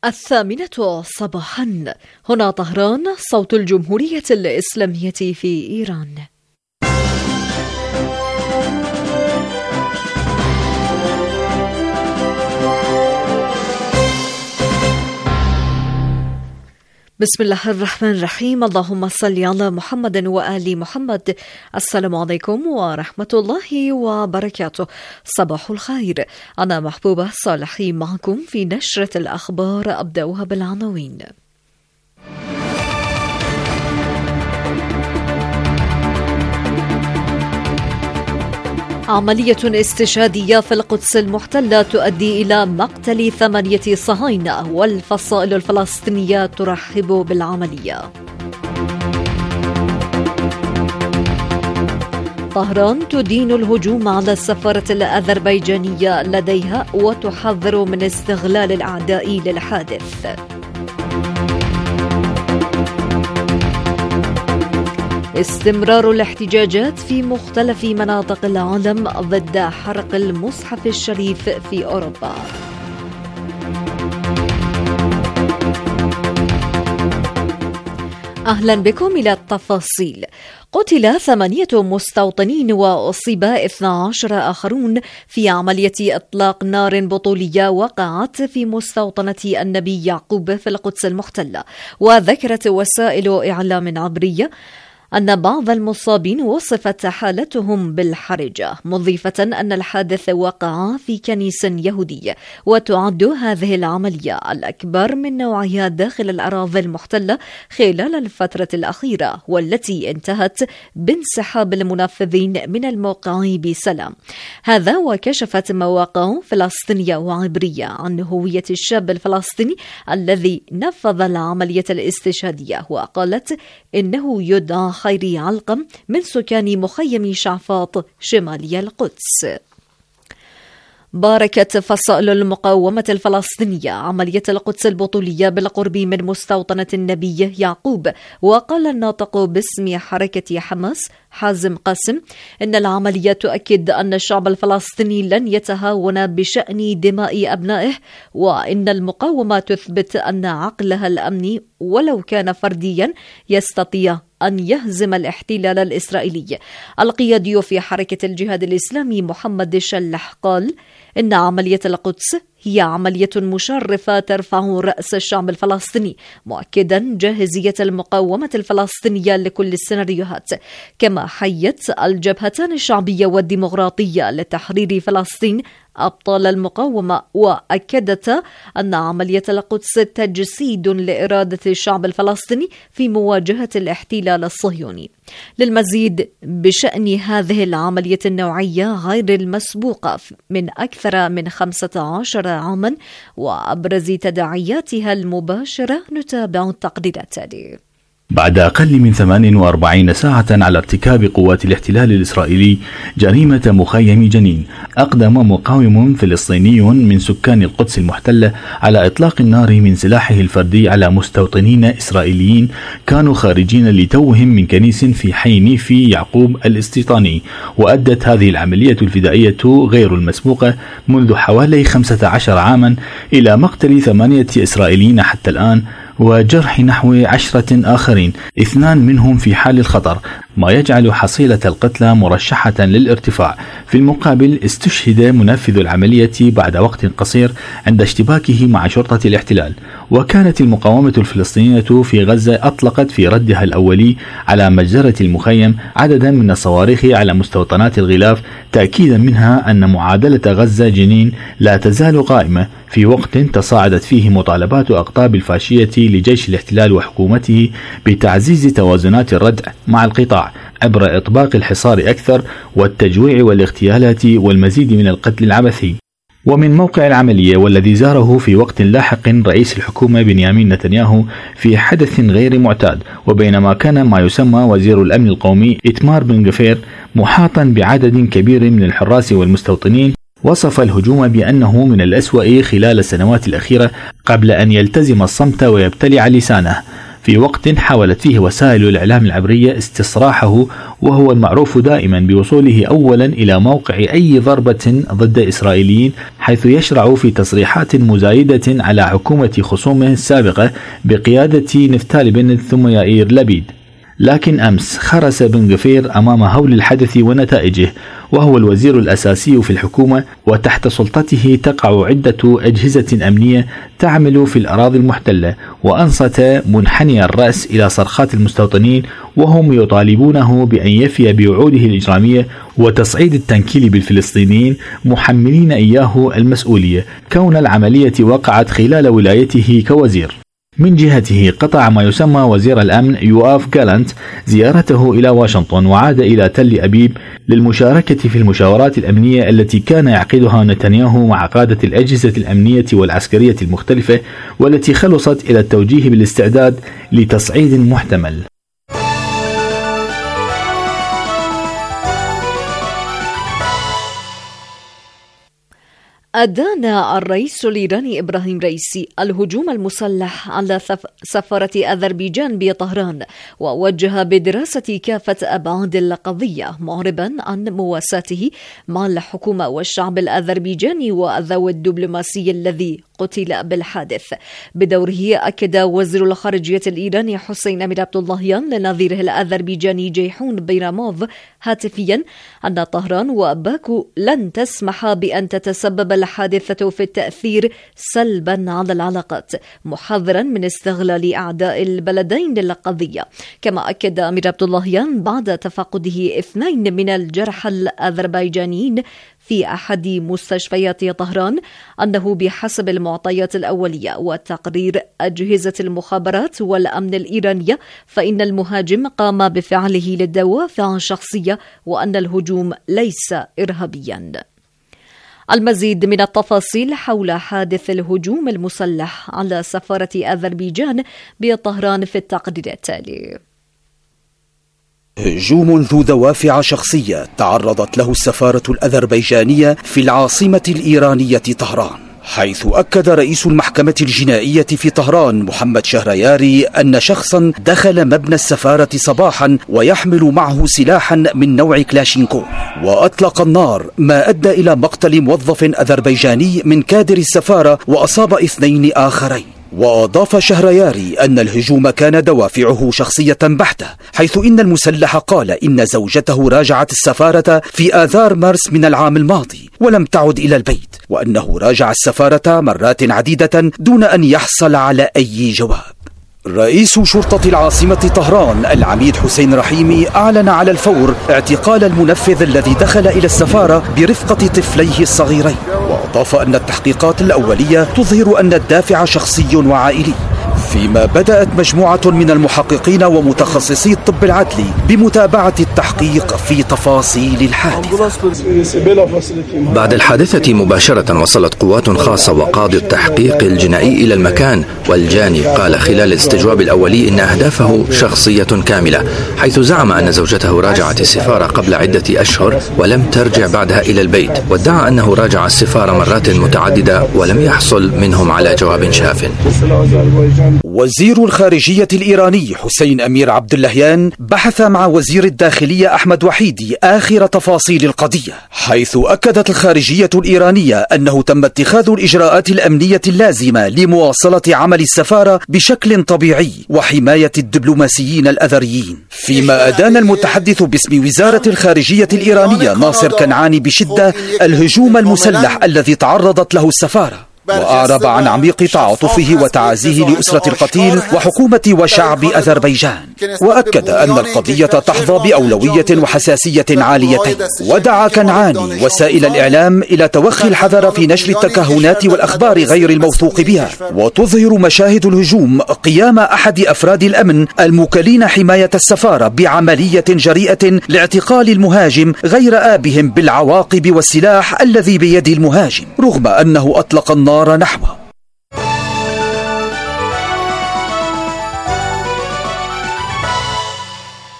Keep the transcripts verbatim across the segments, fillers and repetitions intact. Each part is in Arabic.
الثامنة صباحا. هنا طهران، صوت الجمهورية الإسلامية في إيران. بسم الله الرحمن الرحيم. اللهم صل على محمد وآل محمد. السلام عليكم ورحمة الله وبركاته. صباح الخير. أنا محبوبة صالحي معكم في نشرة الأخبار. أبدأها بالعناوين. عملية استشهادية في القدس المحتلة تؤدي إلى مقتل ثمانية صهاينة، والفصائل الفلسطينية ترحب بالعملية. طهران تدين الهجوم على السفارة الأذربيجانية لديها وتحذر من استغلال الأعداء للحادث. استمرار الاحتجاجات في مختلف مناطق العالم ضد حرق المصحف الشريف في أوروبا. أهلا بكم إلى التفاصيل. قتل ثمانية مستوطنين وأصيب اثني عشر آخرون في عملية إطلاق نار بطولية وقعت في مستوطنة النبي يعقوب في القدس المحتلة. وذكرت وسائل إعلام عبرية أن بعض المصابين وصفت حالتهم بالحرجة، مضيفة أن الحادث وقع في كنيس يهودي، وتعد هذه العملية الأكبر من نوعها داخل الأراضي المحتلة خلال الفترة الأخيرة، والتي انتهت بانسحاب المنفذين من الموقع بسلام. هذا وكشفت مواقع فلسطينية وعبرية عن هوية الشاب الفلسطيني الذي نفذ العملية الاستشهادية، وقالت إنه يدعى خيري علقم من سكان مخيم شعفاط شمالي القدس. باركت فصائل المقاومة الفلسطينية عملية القدس البطولية بالقرب من مستوطنة النبي يعقوب. وقال الناطق باسم حركة حماس حازم قاسم إن العملية تؤكد أن الشعب الفلسطيني لن يتهاون بشأن دماء أبنائه، وإن المقاومة تثبت أن عقلها الأمني ولو كان فرديا يستطيع أن يهزم الاحتلال الإسرائيلي. القيادي في حركة الجهاد الإسلامي محمد شلح قال إن عملية القدس هي عملية مشرفة ترفع رأس الشعب الفلسطيني، مؤكدا جاهزية المقاومة الفلسطينية لكل السيناريوهات. كما حيت الجبهتان الشعبية والديمقراطية لتحرير فلسطين أبطال المقاومة، وأكدت أن عملية القدس تجسيد لإرادة الشعب الفلسطيني في مواجهة الاحتلال الصهيوني. للمزيد بشأن هذه العملية النوعية غير المسبوقة من أكثر من خمسة عشر عاما وأبرز تداعياتها المباشرة، نتابع التقرير التالي. بعد أقل من ثمان وأربعين ساعة على ارتكاب قوات الاحتلال الإسرائيلي جريمة مخيم جنين، أقدم مقاوم فلسطيني من سكان القدس المحتلة على إطلاق النار من سلاحه الفردي على مستوطنين إسرائيليين كانوا خارجين لتوهم من كنيس في حي نيفي يعقوب الاستيطاني. وأدت هذه العملية الفدائية غير المسبوقة منذ حوالي خمسة عشر عاما إلى مقتل ثمانية إسرائيليين حتى الآن، وجرح نحو عشرة آخرين، اثنان منهم في حال الخطر، ما يجعل حصيلة القتلى مرشحة للارتفاع. في المقابل استشهد منفذ العملية بعد وقت قصير عند اشتباكه مع شرطة الاحتلال. وكانت المقاومة الفلسطينية في غزة أطلقت في ردها الأولي على مجزرة المخيم عددا من الصواريخ على مستوطنات الغلاف، تأكيدا منها أن معادلة غزة جنين لا تزال قائمة في وقت تصاعدت فيه مطالبات أقطاب الفاشية لجيش الاحتلال وحكومته بتعزيز توازنات الردع مع القطاع عبر إطباق الحصار أكثر والتجويع والاغتيالات والمزيد من القتل العبثي. ومن موقع العملية والذي زاره في وقت لاحق رئيس الحكومة بنيامين نتنياهو في حدث غير معتاد، وبينما كان ما يسمى وزير الأمن القومي إتمار بن غفير محاطا بعدد كبير من الحراس والمستوطنين، وصف الهجوم بأنه من الأسوأ خلال السنوات الأخيرة قبل أن يلتزم الصمت ويبتلع لسانه. في وقت حاولت فيه وسائل الإعلام العبرية استصراحه، وهو المعروف دائما بوصوله أولا إلى موقع أي ضربة ضد إسرائيليين، حيث يشرع في تصريحات مزايدة على حكومة خصومه السابقة بقيادة نفتالي بنت ثم يائير لبيد. لكن أمس خرس بن غفير أمام هول الحدث ونتائجه، وهو الوزير الأساسي في الحكومة، وتحت سلطته تقع عدة أجهزة أمنية تعمل في الأراضي المحتلة، وأنصت منحني الرأس إلى صرخات المستوطنين وهم يطالبونه بأن يفي بوعوده الإجرامية وتصعيد التنكيل بالفلسطينيين، محملين إياه المسؤولية كون العملية وقعت خلال ولايته كوزير. من جهته قطع ما يسمى وزير الأمن يواف جالانت زيارته إلى واشنطن، وعاد إلى تل أبيب للمشاركة في المشاورات الأمنية التي كان يعقدها نتنياهو مع قادة الأجهزة الأمنية والعسكرية المختلفة، والتي خلصت إلى التوجيه بالاستعداد لتصعيد محتمل. أدان الرئيس الإيراني إبراهيم رئيسي الهجوم المسلح على سفارة أذربيجان بطهران، ووجه بدراسة كافة أبعاد القضية، معربا عن مواساته مع الحكومة والشعب الأذربيجاني والذوي الدبلوماسي الذي قتل بالحادث. بدوره أكد وزير الخارجية الإيراني حسين أمير عبداللهيان لنظيره الأذربيجاني جيحون بيراموف هاتفيا أن طهران وباكو لن تسمح بأن تتسبب الحادثة في التأثير سلبا على العلاقات، محذرا من استغلال أعداء البلدين للقضية. كما أكد أمير عبداللهيان بعد تفقده اثنين من الجرحى الأذربيجانيين في أحد مستشفيات طهران أنه بحسب المعطيات الأولية وتقرير أجهزة المخابرات والأمن الإيرانية فإن المهاجم قام بفعله للدوافع شخصية، وأن الهجوم ليس إرهابيا. المزيد من التفاصيل حول حادث الهجوم المسلح على سفارة أذربيجان بطهران في التقرير التالي. هجوم ذو دوافع شخصية تعرضت له السفارة الأذربيجانية في العاصمة الإيرانية طهران، حيث أكد رئيس المحكمة الجنائية في طهران محمد شهرياري أن شخصا دخل مبنى السفارة صباحا ويحمل معه سلاحا من نوع كلاشينكوف، وأطلق النار ما أدى إلى مقتل موظف أذربيجاني من كادر السفارة وأصاب اثنين آخرين. وأضاف شهرياري أن الهجوم كان دوافعه شخصية بحتة، حيث إن المسلح قال إن زوجته راجعت السفارة في آذار مارس من العام الماضي ولم تعد إلى البيت، وأنه راجع السفارة مرات عديدة دون أن يحصل على أي جواب. رئيس شرطة العاصمة طهران العميد حسين رحيمي أعلن على الفور اعتقال المنفذ الذي دخل إلى السفارة برفقة طفليه الصغيرين، وأضاف أن التحقيقات الأولية تظهر أن الدافع شخصي وعائلي، فيما بدأت مجموعة من المحققين ومتخصصي الطب العدلي بمتابعة التحقيق في تفاصيل الحادثة. بعد الحادثة مباشرة وصلت قوات خاصة وقاضي التحقيق الجنائي إلى المكان، والجاني قال خلال الاستجواب الأولي إن أهدافه شخصية كاملة، حيث زعم أن زوجته راجعت السفارة قبل عدة أشهر ولم ترجع بعدها إلى البيت، وادعى أنه راجع السفارة مرات متعددة ولم يحصل منهم على جواب شاف. وزير الخارجية الإيراني حسين أمير عبداللهيان بحث مع وزير الداخلية أحمد وحيدي آخر تفاصيل القضية، حيث أكدت الخارجية الإيرانية أنه تم اتخاذ الإجراءات الأمنية اللازمة لمواصلة عمل السفارة بشكل طبيعي وحماية الدبلوماسيين الأذريين. فيما أدان المتحدث باسم وزارة الخارجية الإيرانية ناصر كنعاني بشدة الهجوم المسلح الذي تعرضت له السفارة، وأعرب عن عميق تعاطفه وتعازيه لأسرة القتيل وحكومة وشعب أذربيجان، وأكد أن القضية تحظى بأولوية وحساسية عاليتين. ودعا كنعاني وسائل الإعلام إلى توخي الحذر في نشر التكهنات والأخبار غير الموثوق بها، وتظهر مشاهد الهجوم قيام أحد أفراد الأمن الموكلين حماية السفارة بعملية جريئة لاعتقال المهاجم غير آبهم بالعواقب والسلاح الذي بيد المهاجم، رغم أنه أطلق النار نحوه.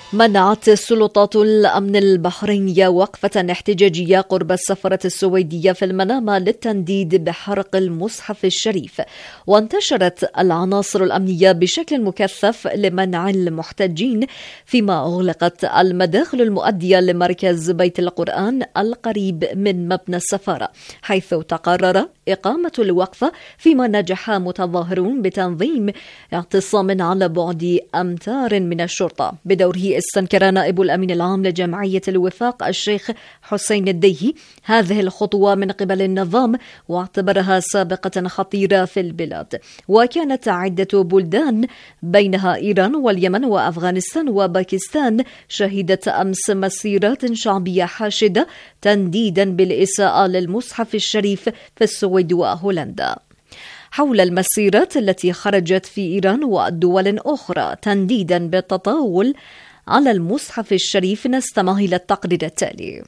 منعت سلطات الأمن البحرينية وقفة احتجاجية قرب السفارة السويدية في المنامة للتنديد بحرق المصحف الشريف، وانتشرت العناصر الأمنية بشكل مكثف لمنع المحتجين، فيما أغلقت المداخل المؤدية لمركز بيت القرآن القريب من مبنى السفارة، حيث تقرر إقامة الوقفة، فيما نجح متظاهرون بتنظيم اعتصام على بعد أمتار من الشرطة. بدوره استنكر نائب الأمين العام لجمعية الوفاق الشيخ حسين الديهي هذه الخطوة من قبل النظام، واعتبرها سابقة خطيرة في البلاد. وكانت عدة بلدان بينها إيران واليمن وأفغانستان وباكستان شهدت أمس مسيرات شعبية حاشدة تنديدا بالإساءة للمصحف الشريف في السويد وهولندا. حول المسيرات التي خرجت في إيران ودول أخرى تنديدا بالتطاول على المصحف الشريف، نستمع إلى التقرير التالي.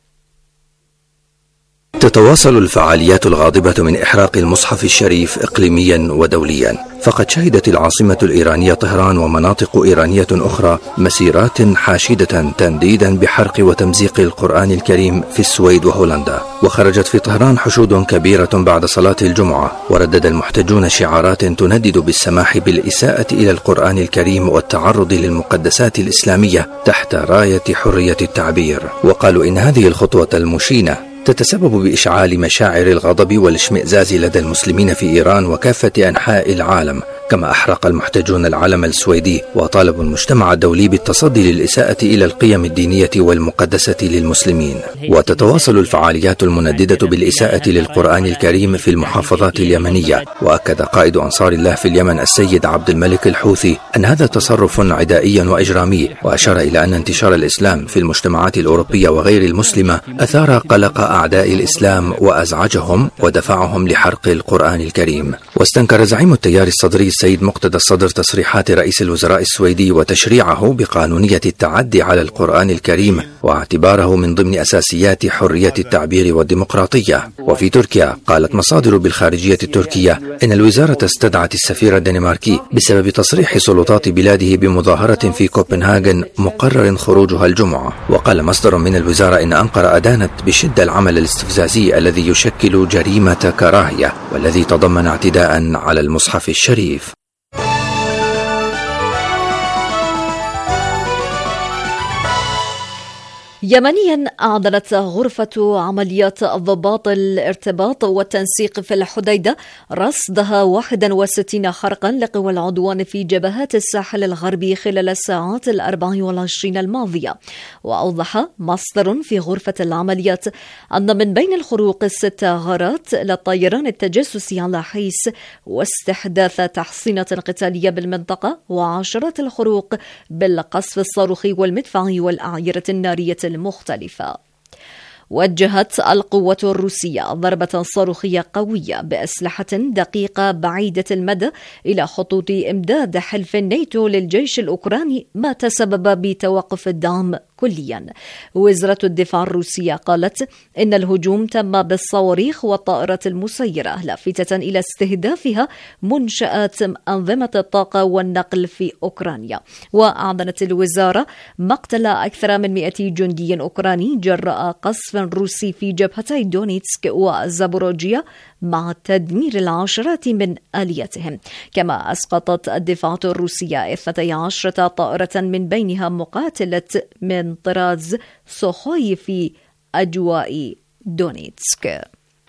تتواصل الفعاليات الغاضبة من إحراق المصحف الشريف إقليميا ودوليا، فقد شهدت العاصمة الإيرانية طهران ومناطق إيرانية أخرى مسيرات حاشدة تنديدا بحرق وتمزيق القرآن الكريم في السويد وهولندا. وخرجت في طهران حشود كبيرة بعد صلاة الجمعة، وردد المحتجون شعارات تندد بالسماح بالإساءة إلى القرآن الكريم والتعرض للمقدسات الإسلامية تحت راية حرية التعبير. وقالوا إن هذه الخطوة المشينة تتسبب بإشعال مشاعر الغضب والاشمئزاز لدى المسلمين في إيران وكافة أنحاء العالم. كما أحرق المحتجون العلم السويدي، وطالبوا المجتمع الدولي بالتصدي للإساءة إلى القيم الدينية والمقدسة للمسلمين. وتتواصل الفعاليات المنددة بالإساءة للقرآن الكريم في المحافظات اليمنية. وأكد قائد أنصار الله في اليمن السيد عبد الملك الحوثي أن هذا تصرف عدائي وإجرامي، وأشار إلى أن انتشار الإسلام في المجتمعات الأوروبية وغير المسلمة أثار قلق أعداء الإسلام وأزعجهم ودفعهم لحرق القرآن الكريم. واستنكر زعيم التيار الصدري السيد مقتدى الصدر تصريحات رئيس الوزراء السويدي وتشريعه بقانونية التعدي على القرآن الكريم، واعتباره من ضمن أساسيات حرية التعبير والديمقراطية. وفي تركيا قالت مصادر بالخارجية التركية إن الوزارة استدعت السفير الدنماركي بسبب تصريح سلطات بلاده بمظاهرة في كوبنهاغن مقرر خروجها الجمعة. وقال مصدر من الوزارة إن أنقرة أدانت بشدة العمل الاستفزازي الذي يشكل جريمة كراهية، والذي تضمن اعتداء على المصحف الشريف. يمنيا أعلنت غرفة عمليات ضباط الارتباط والتنسيق في الحديدة رصدها واحد وستين خرقا لقوى العدوان في جبهات الساحل الغربي خلال الساعات الأربع والعشرين الماضية. وأوضح مصدر في غرفة العمليات أن من بين الخروق ست غارات للطيران التجسسي على حيث واستحداث تحصينة قتالية بالمنطقة، وعشرات الخروق بالقصف الصاروخي والمدفعي والأعيرة النارية المختلفة. وجهت القوة الروسية ضربة صاروخية قوية بأسلحة دقيقة بعيدة المدى إلى خطوط إمداد حلف الناتو للجيش الأوكراني، ما تسبب بتوقف الدعم كليا. وزارة الدفاع الروسية قالت إن الهجوم تم بالصواريخ والطائرات المسيرة، لافتة إلى استهدافها منشآت أنظمة الطاقة والنقل في أوكرانيا. وأعلنت الوزارة مقتل أكثر من مئة جندي أوكراني جراء قصف روسي في جبهتي دونيتسك وزابوروجيا، مع تدمير العشرات من آلياتهم. كما أسقطت الدفاعات الروسية اثنتي عشرة طائرة من بينها مقاتلة من طراز سوخوي في أجواء دونيتسك.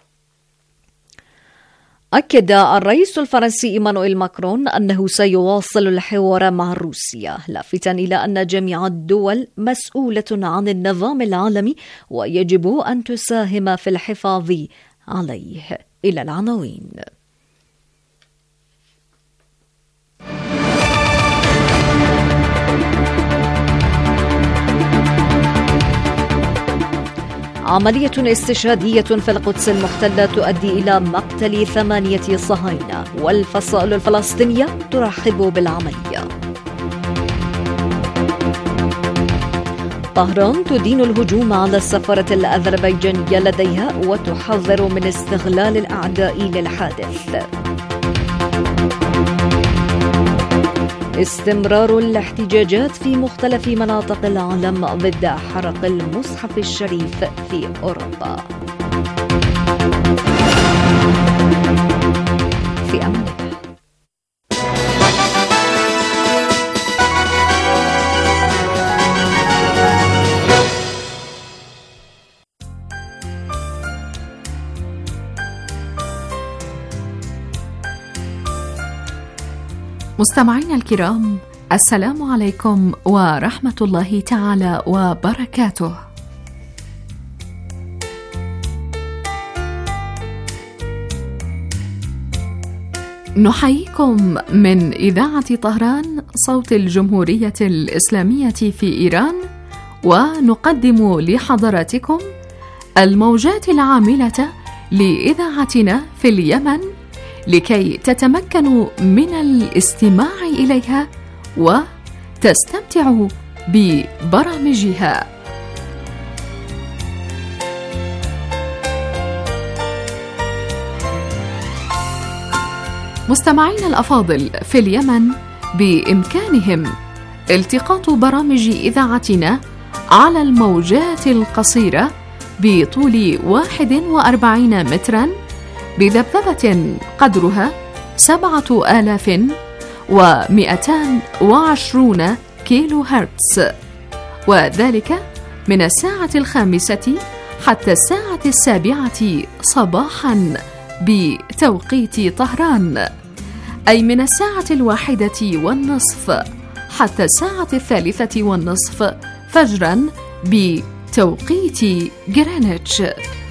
أكد الرئيس الفرنسي إيمانويل ماكرون أنه سيواصل الحوار مع روسيا، لافتا إلى أن جميع الدول مسؤولة عن النظام العالمي ويجب أن تساهم في الحفاظ عليه. إلى العناوين. عملية استشهادية في القدس المحتلة تؤدي إلى مقتل ثمانية صهاينة، والفصائل الفلسطينية ترحب بالعملية. طهران تدين الهجوم على السفارة الأذربيجانية لديها وتحذر من استغلال الأعداء للحادث. استمرار الاحتجاجات في مختلف مناطق العالم ضد حرق المصحف الشريف في أوروبا. في أمان الله. مستمعينا الكرام، السلام عليكم ورحمة الله تعالى وبركاته. نحييكم من إذاعة طهران صوت الجمهورية الإسلامية في إيران، ونقدم لحضراتكم الموجات العاملة لإذاعتنا في اليمن لكي تتمكنوا من الاستماع إليها وتستمتعوا ببرامجها. مستمعين الأفاضل، في اليمن بإمكانهم التقاط برامج إذاعتنا على الموجات القصيرة بطول واحد وأربعين متراً بذبذبة قدرها سبعة آلاف ومئتان وعشرون كيلو هرتز، وذلك من الساعة الخامسة حتى الساعة السابعة صباحا بتوقيت طهران، أي من الساعة الواحدة والنصف حتى الساعة الثالثة والنصف فجرا بتوقيت غرينتش.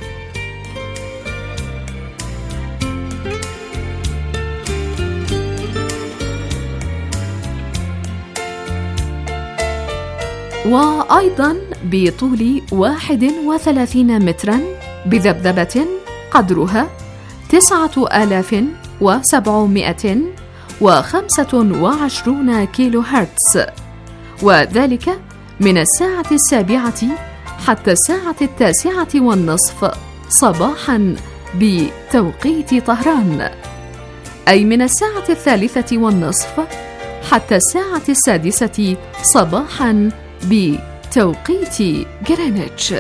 وأيضا بطول واحد وثلاثين مترا بذبذبة قدرها تسعة آلاف وسبعمائة وخمسة وعشرون كيلو هرتز، وذلك من الساعة السابعة حتى الساعة التاسعة والنصف صباحا بتوقيت طهران، أي من الساعة الثالثة والنصف حتى الساعة السادسة صباحا بتوقيت غرينتش.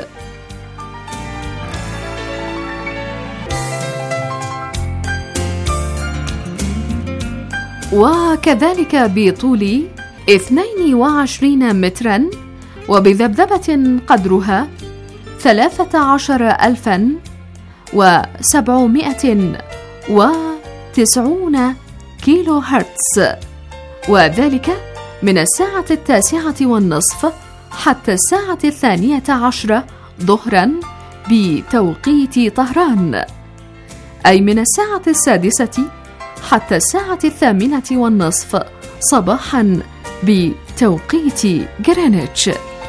وكذلك بطول اثنين وعشرين مترا وبذبذبة قدرها ثلاثة عشر ألفا وسبعمائة وتسعون كيلو هرتز، وذلك من الساعة التاسعة والنصف حتى الساعة الثانية عشرة ظهرا بتوقيت طهران، أي من الساعة السادسة حتى الساعة الثامنة والنصف صباحا بتوقيت غرينتش.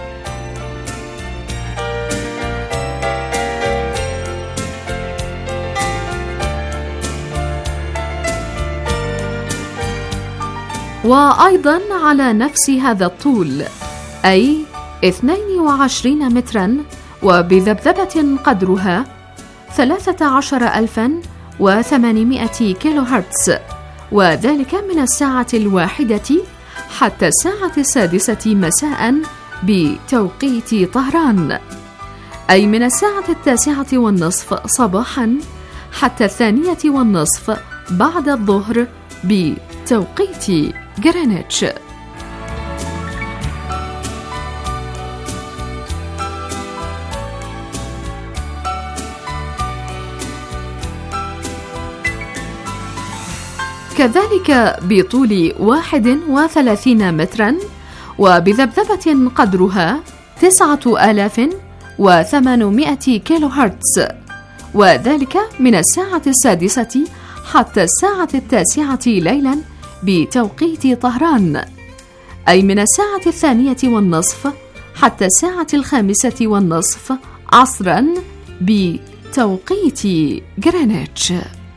وأيضا على نفس هذا الطول، أي اثنين وعشرين مترا وبذبذبة قدرها ثلاثة عشر ألفا وثمانمائة كيلو هرتز، وذلك من الساعة الواحدة حتى الساعة السادسة مساء بتوقيت طهران، أي من الساعة التاسعة والنصف صباحا حتى الثانية والنصف بعد الظهر بتوقيت غرينتش. كذلك بطول واحد وثلاثين مترا وبذبذبة قدرها تسعة آلاف وثمانمائة كيلو هرتز، وذلك من الساعة السادسة حتى الساعة التاسعة ليلا بتوقيت طهران، أي من الساعة الثانية والنصف حتى الساعة الخامسة والنصف عصرا بتوقيت غرينتش.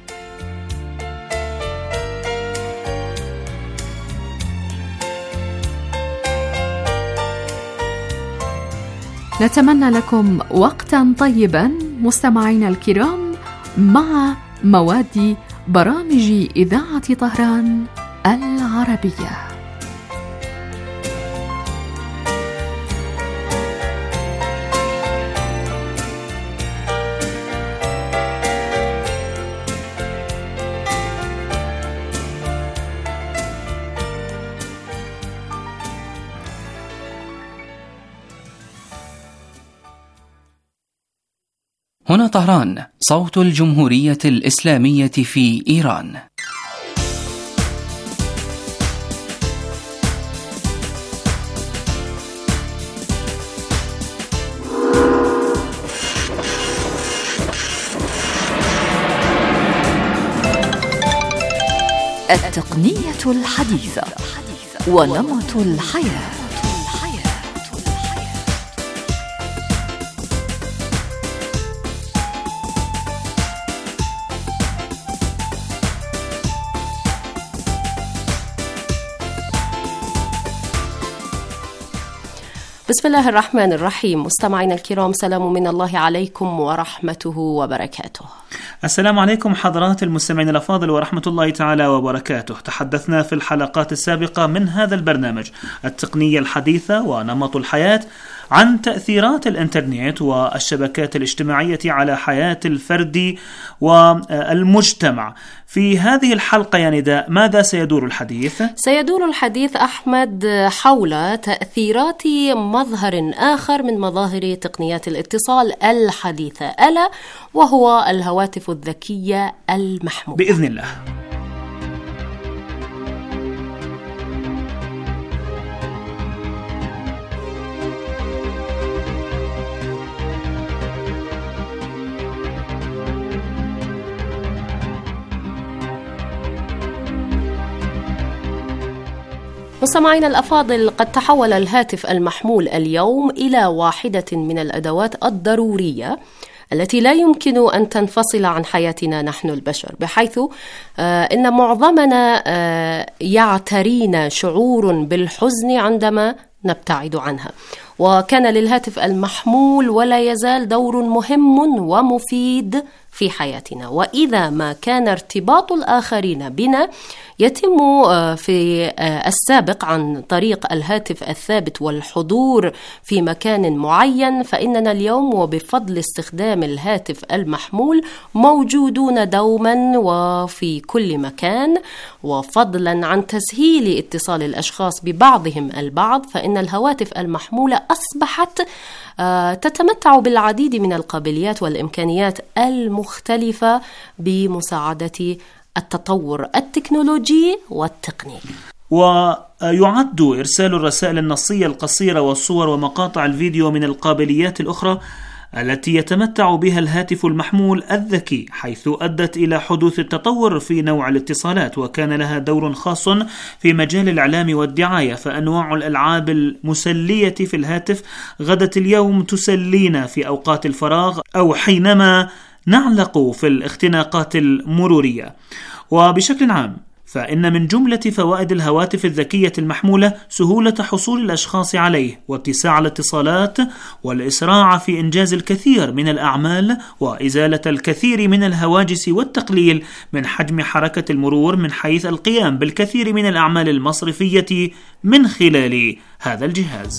نتمنى لكم وقتا طيبا مستمعينا الكرام مع مواد برامج إذاعة طهران العربية. هنا طهران، صوت الجمهورية الإسلامية في إيران. التقنية الحديثة ونمط الحياة. بسم الله الرحمن الرحيم. مستمعينا الكرام، سلام من الله عليكم ورحمته وبركاته. السلام عليكم حضرات المستمعين الأفاضل ورحمة الله تعالى وبركاته. تحدثنا في الحلقات السابقة من هذا البرنامج التقنية الحديثة ونمط الحياة عن تأثيرات الإنترنت والشبكات الاجتماعية على حياة الفرد والمجتمع. في هذه الحلقة يا نداء ماذا سيدور الحديث؟ سيدور الحديث أحمد حول تأثيرات مظهر آخر من مظاهر تقنيات الاتصال الحديثة، ألا وهو الهواتف الذكية المحمولة بإذن الله. مستمعينا الأفاضل، قد تحول الهاتف المحمول اليوم إلى واحدة من الأدوات الضرورية التي لا يمكن أن تنفصل عن حياتنا نحن البشر، بحيث إن معظمنا يعترينا شعور بالحزن عندما نبتعد عنها، وكان للهاتف المحمول ولا يزال دور مهم ومفيد في حياتنا. وإذا ما كان ارتباط الآخرين بنا يتم في السابق عن طريق الهاتف الثابت والحضور في مكان معين، فإننا اليوم وبفضل استخدام الهاتف المحمول موجودون دوما وفي كل مكان. وفضلا عن تسهيل اتصال الأشخاص ببعضهم البعض، فإن الهواتف المحمولة أصبحت تتمتع بالعديد من القابليات والإمكانيات المختلفة بمساعدة التطور التكنولوجي والتقني. ويعد إرسال الرسائل النصية القصيرة والصور ومقاطع الفيديو من القابليات الأخرى التي يتمتع بها الهاتف المحمول الذكي، حيث أدت إلى حدوث التطور في نوع الاتصالات، وكان لها دور خاص في مجال الإعلام والدعاية. فأنواع الألعاب المسلية في الهاتف غدت اليوم تسلينا في أوقات الفراغ أو حينما نعلق في الاختناقات المرورية. وبشكل عام فإن من جملة فوائد الهواتف الذكية المحمولة سهولة حصول الأشخاص عليه، واتساع الاتصالات، والإسراع في إنجاز الكثير من الأعمال، وإزالة الكثير من الهواجس، والتقليل من حجم حركة المرور من حيث القيام بالكثير من الأعمال المصرفية من خلال هذا الجهاز.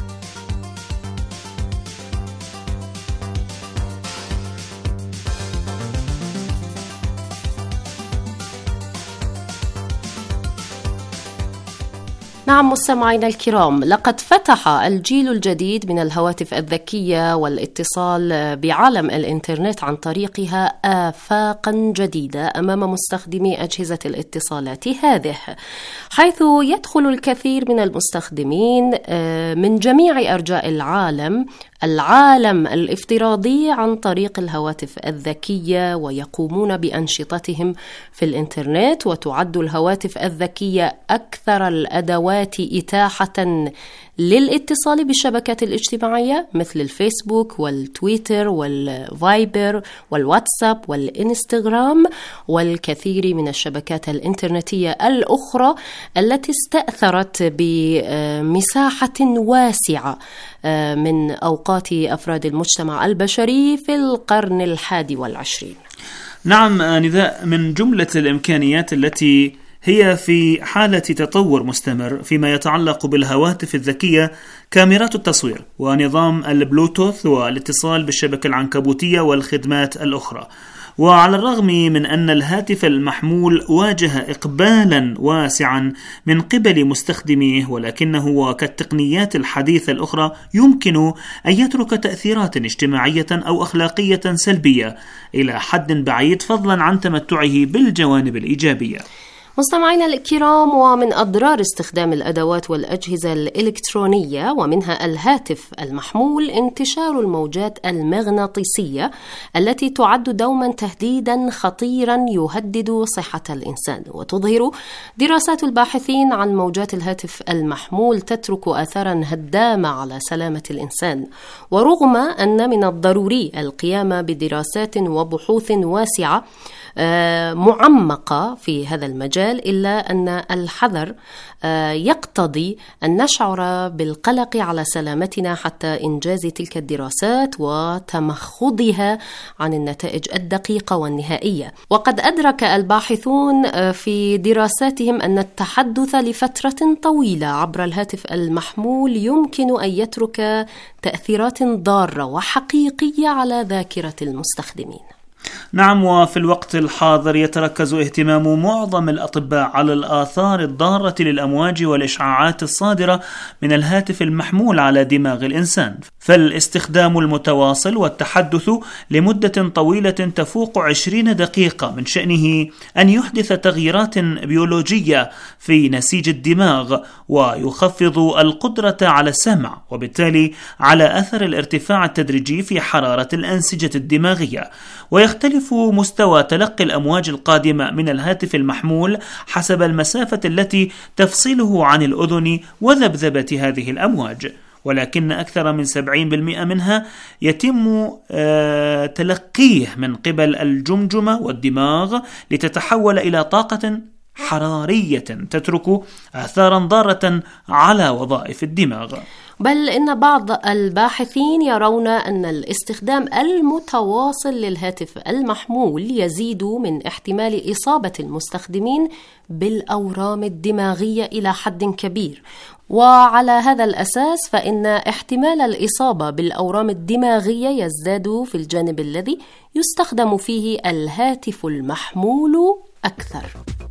نعم مستمعينا الكرام، لقد فتح الجيل الجديد من الهواتف الذكية والاتصال بعالم الإنترنت عن طريقها آفاقا جديدة أمام مستخدمي أجهزة الاتصالات هذه، حيث يدخل الكثير من المستخدمين من جميع أرجاء العالم العالم الافتراضي عن طريق الهواتف الذكية، ويقومون بأنشطتهم في الإنترنت. وتعد الهواتف الذكية أكثر الأدوات إتاحة للاتصال بالشبكات الاجتماعية مثل الفيسبوك والتويتر والفايبر والواتساب والإنستغرام والكثير من الشبكات الإنترنتية الأخرى التي استأثرت بمساحة واسعة من أوقات أفراد المجتمع البشري في القرن الحادي والعشرين. نعم نداء، من جملة الإمكانيات التي هي في حالة تطور مستمر فيما يتعلق بالهواتف الذكية، كاميرات التصوير، ونظام البلوتوث والاتصال بالشبكة العنكبوتية والخدمات الأخرى. وعلى الرغم من أن الهاتف المحمول واجه إقبالا واسعا من قبل مستخدميه، ولكنه وكالتقنيات الحديثة الأخرى يمكن أن يترك تأثيرات اجتماعية أو أخلاقية سلبية إلى حد بعيد، فضلا عن تمتعه بالجوانب الإيجابية. مستمعينا الكرام، ومن أضرار استخدام الأدوات والأجهزة الإلكترونية ومنها الهاتف المحمول انتشار الموجات المغناطيسية التي تعد دوما تهديدا خطيرا يهدد صحة الإنسان. وتظهر دراسات الباحثين عن موجات الهاتف المحمول تترك آثارا هدامة على سلامة الإنسان. ورغم أن من الضروري القيام بدراسات وبحوث واسعة معمقة في هذا المجال، إلا أن الحذر يقتضي أن نشعر بالقلق على سلامتنا حتى إنجاز تلك الدراسات وتمخضها عن النتائج الدقيقة والنهائية. وقد أدرك الباحثون في دراساتهم أن التحدث لفترة طويلة عبر الهاتف المحمول يمكن أن يترك تأثيرات ضارة وحقيقية على ذاكرة المستخدمين. نعم، وفي الوقت الحاضر يتركز اهتمام معظم الأطباء على الآثار الضارة للأمواج والإشعاعات الصادرة من الهاتف المحمول على دماغ الإنسان، فالاستخدام المتواصل والتحدث لمدة طويلة تفوق عشرين دقيقة من شأنه أن يحدث تغييرات بيولوجية في نسيج الدماغ ويخفض القدرة على السمع، وبالتالي على أثر الارتفاع التدريجي في حرارة الأنسجة الدماغية. ويختلف مستوى تلقي الأمواج القادمة من الهاتف المحمول حسب المسافة التي تفصله عن الأذن وذبذبة هذه الأمواج، ولكن أكثر من سبعين بالمئة منها يتم آه تلقيه من قبل الجمجمة والدماغ لتتحول إلى طاقة حرارية تترك آثارا ضارة على وظائف الدماغ. بل إن بعض الباحثين يرون أن الاستخدام المتواصل للهاتف المحمول يزيد من احتمال إصابة المستخدمين بالأورام الدماغية إلى حد كبير. وعلى هذا الأساس فإن احتمال الإصابة بالأورام الدماغية يزداد في الجانب الذي يستخدم فيه الهاتف المحمول أكثر.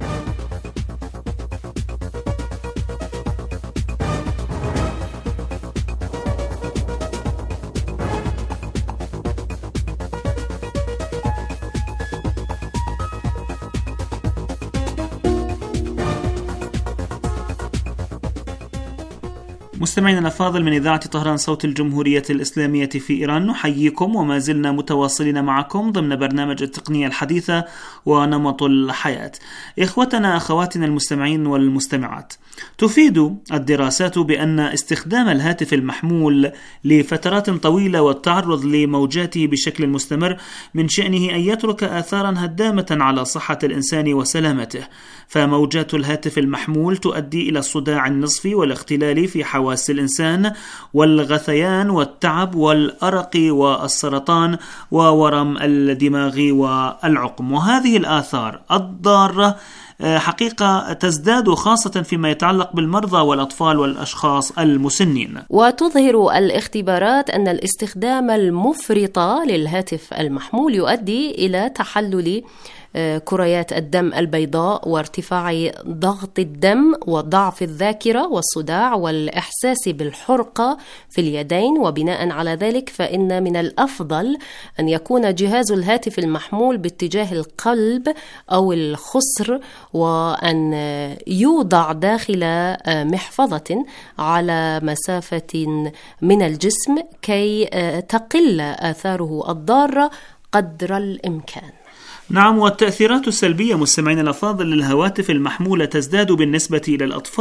مستمعينا الأفاضل، من إذاعة طهران صوت الجمهورية الإسلامية في إيران نحييكم وما زلنا متواصلين معكم ضمن برنامج التقنية الحديثة ونمط الحياة. إخوتنا أخواتنا المستمعين والمستمعات، تفيد الدراسات بأن استخدام الهاتف المحمول لفترات طويلة والتعرض لموجاته بشكل مستمر من شأنه أن يترك آثارا هدامة على صحة الإنسان وسلامته. فموجات الهاتف المحمول تؤدي إلى الصداع النصفي والاختلال في حواس الإنسان والغثيان والتعب والأرق والسرطان وورم الدماغ والعقم. وهذه الآثار الضارة حقيقة تزداد خاصة فيما يتعلق بالمرضى والأطفال والأشخاص المسنين. وتظهر الاختبارات أن الاستخدام المفرط للهاتف المحمول يؤدي إلى تحلل كريات الدم البيضاء وارتفاع ضغط الدم وضعف الذاكرة والصداع والإحساس بالحرقة في اليدين. وبناء على ذلك فإن من الأفضل أن يكون جهاز الهاتف المحمول باتجاه القلب أو الخصر، وأن يوضع داخل محفظة على مسافة من الجسم كي تقل آثاره الضارة قدر الإمكان. نعم، والتأثيرات السلبية مستمعين الأفاضل للهواتف المحمولة تزداد بالنسبة إلى الأطفال،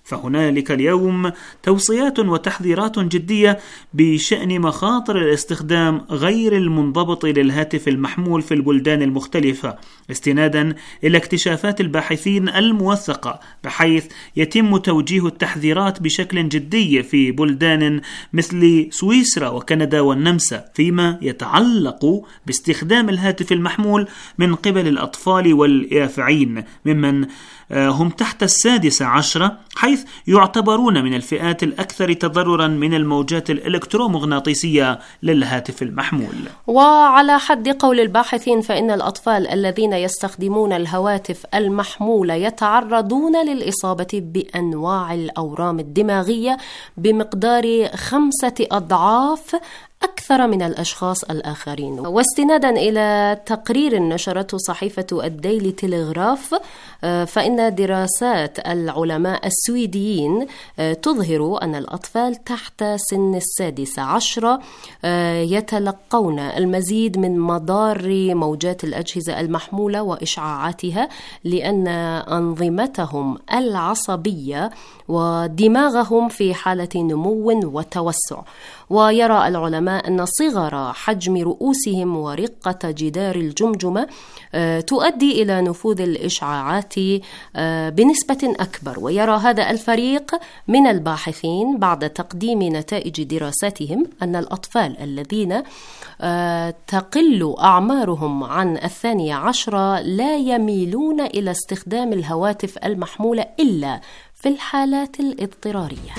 فهنالك اليوم توصيات وتحذيرات جدية بشأن مخاطر الاستخدام غير المنضبط للهاتف المحمول في البلدان المختلفة، استنادا إلى اكتشافات الباحثين الموثقة، بحيث يتم توجيه التحذيرات بشكل جدي في بلدان مثل سويسرا وكندا والنمسا فيما يتعلق باستخدام الهاتف المحمول من قبل الأطفال واليافعين ممن هم تحت السادسة عشرة، حيث يعتبرون من الفئات الأكثر تضررا من الموجات الإلكترومغناطيسية للهاتف المحمول. وعلى حد قول الباحثين فإن الأطفال الذين يستخدمون الهواتف المحمولة يتعرضون للإصابة بأنواع الأورام الدماغية بمقدار خمسة أضعاف أكثر من الأشخاص الآخرين. واستنادا إلى تقرير نشرته صحيفة الديلي تيلغراف، فإن دراسات العلماء السويديين تظهر أن الأطفال تحت سن السادسة عشرة يتلقون المزيد من مضار موجات الأجهزة المحمولة وإشعاعاتها، لأن أنظمتهم العصبية ودماغهم في حالة نمو وتوسع. ويرى العلماء أن صغر حجم رؤوسهم ورقة جدار الجمجمة تؤدي إلى نفوذ الإشعاعات بنسبة أكبر. ويرى هذا الفريق من الباحثين بعد تقديم نتائج دراساتهم أن الأطفال الذين تقل أعمارهم عن الثانية عشرة لا يميلون إلى استخدام الهواتف المحمولة إلا في الحالات الاضطرارية.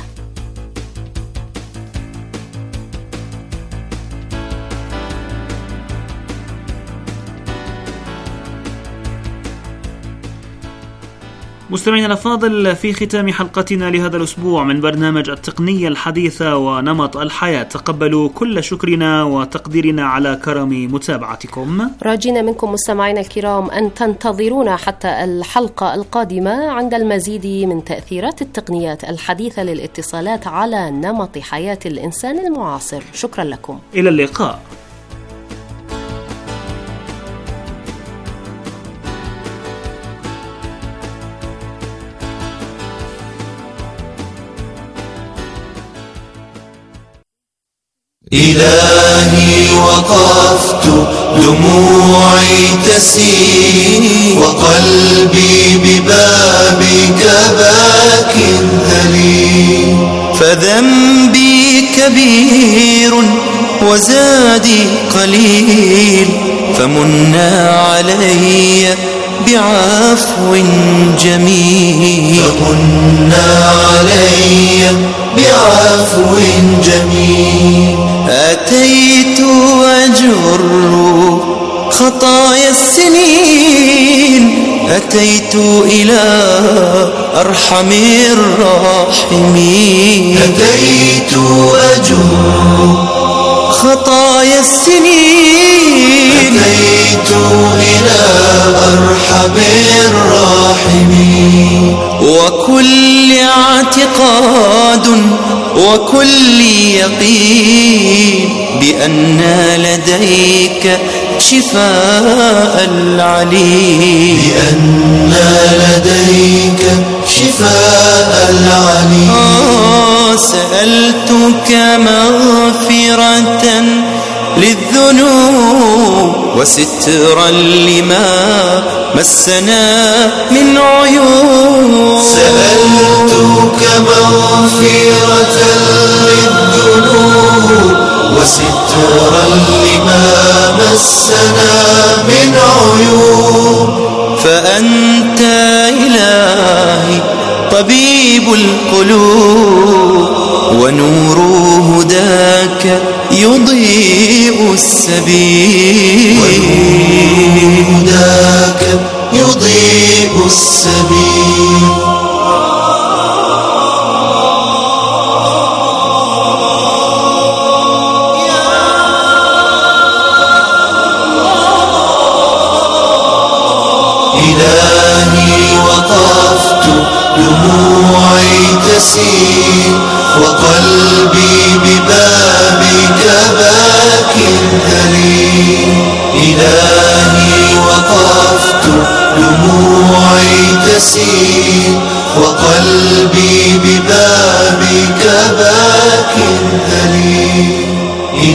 مستمعينا الأفاضل، في ختام حلقتنا لهذا الأسبوع من برنامج التقنية الحديثة ونمط الحياة، تقبلوا كل شكرنا وتقديرنا على كرم متابعتكم. راجين منكم مستمعينا الكرام أن تنتظرونا حتى الحلقة القادمة عند المزيد من تأثيرات التقنيات الحديثة للاتصالات على نمط حياة الإنسان المعاصر. شكرا لكم، إلى اللقاء. إلهي وقفت دموعي تسيل وقلبي ببابك باك ذليل، فذنبي كبير وزادي قليل، فمنا علي بعفو جميل، فمنا علي بعفو جميل. أتيت أجر خطايا السنين، أتيت إلى أرحم الراحمين، أتيت أجر خطايا السنين، أتيت إلى أرحم الراحمين. وكل اعتقاد وكل يقين بأن لديك شفاء العليم، بأن لديك شفاء العليم. آه سألتك مغفرة للذنوب وسترا لما مسنا من عيوب، سألتك مغفرة للذنوب وسترا لما مسنا من عيوب. فأنت إلهي طبيب القلوب، ونور هداك يضيء السبيل، ونور هداك يضيء السبيل. إلهي وقفت دموعي تسيل وقلبي ببابك باك ذليل، إلهي وقفت دموعي تسيل وقلبي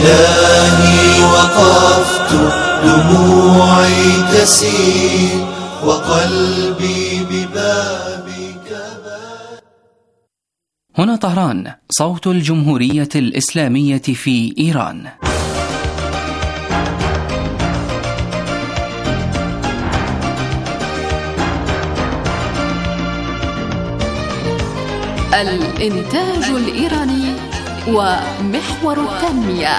إلهي وقفت دموعي تسيل وقلبي ببابك بات. هنا طهران، صوت الجمهورية الإسلامية في إيران. الإنتاج الإيراني ومحور التنمية.